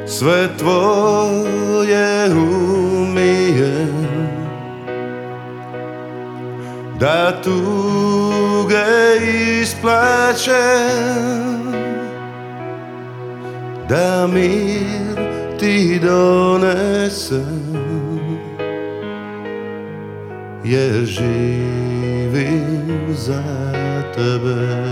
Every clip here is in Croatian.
sve tvoje umijem, da tuge isplačem, da mir ti donesem, jer živim za tebe.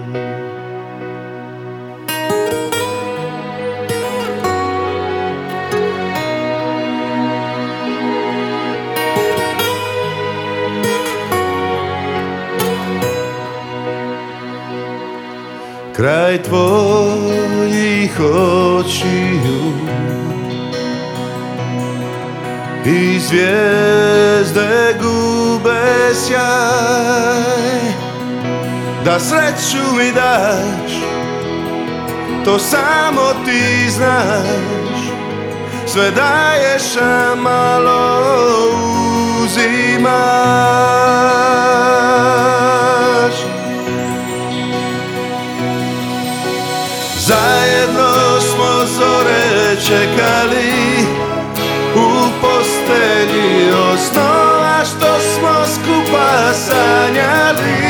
Kraj tvojih očiju i zvijezde gube sjaj, da sreću mi daš, to samo ti znaš, sve daješ, a malo uzimaš. Zajedno smo zore čekali, u postelji osnova što smo skupa sanjali.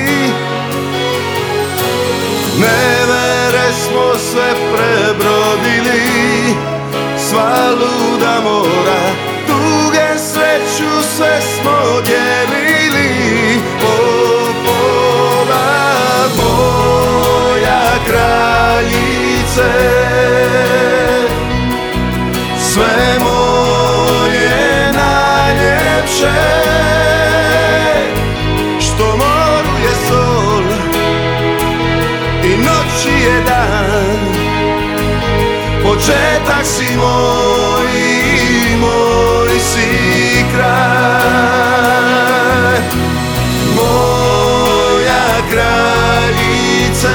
Nevere smo sve prebrodili, sva luda mora, tuge sreću sve smo dijelili. Popola moja kraljice, sve moje najljepše, što moru je sol i noći je dan, početak si moj i moj si kraj. Moja kraljice,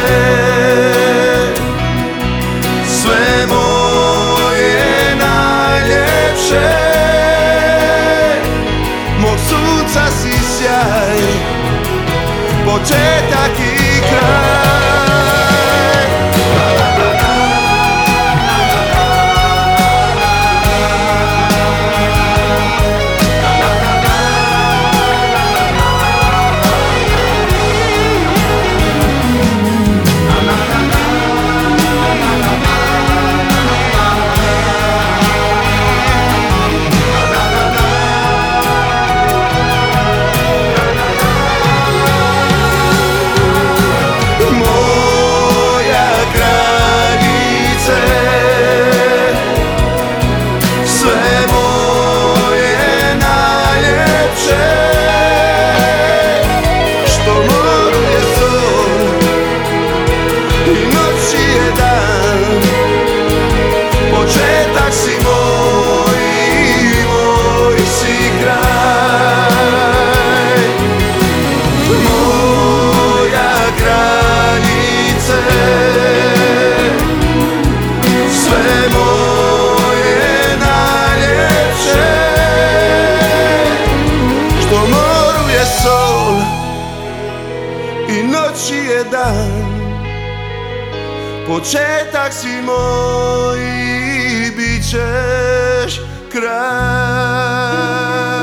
sve moje najljepše, mog sunca si sjaj, početak i kraj. Sol i noći je dan, početak si moj i bit ćeš kraj.